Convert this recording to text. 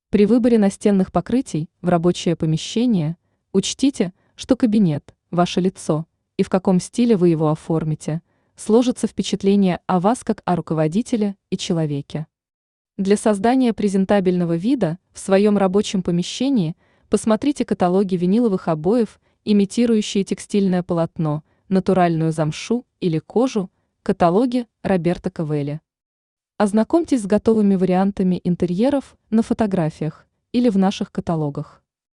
При выборе настенных покрытий в рабочее помещение учтите, что кабинет, ваше лицо и в каком стиле вы его оформите, сложится впечатление о вас как о руководителе и человеке. Для создания презентабельного вида в своем рабочем помещении посмотрите каталоги виниловых обоев, имитирующие текстильное полотно, натуральную замшу или кожу, каталоги Роберто Кавелли. Ознакомьтесь с готовыми вариантами интерьеров на фотографиях или в наших каталогах.